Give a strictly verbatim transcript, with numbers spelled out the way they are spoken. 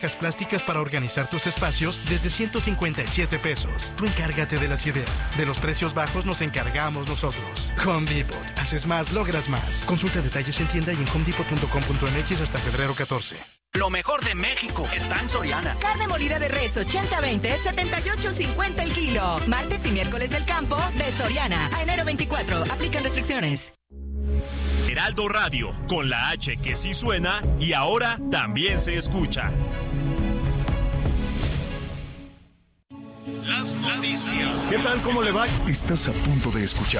Cajas plásticas para organizar tus espacios desde ciento cincuenta y siete pesos. Tú encárgate de las ideas. De los precios bajos nos encargamos nosotros. Home Depot. Haces más, logras más. Consulta detalles en tienda y en home depot punto com punto m x hasta febrero catorce. Lo mejor de México está en Soriana. Carne molida de res ochenta veinte, setenta y ocho cincuenta el kilo. Martes y miércoles del campo de Soriana. A enero veinticuatro. Aplican restricciones. Heraldo Radio, con la H que sí suena y ahora también se escucha. Las noticias. ¿Qué tal? ¿Cómo le va? Estás a punto de escuchar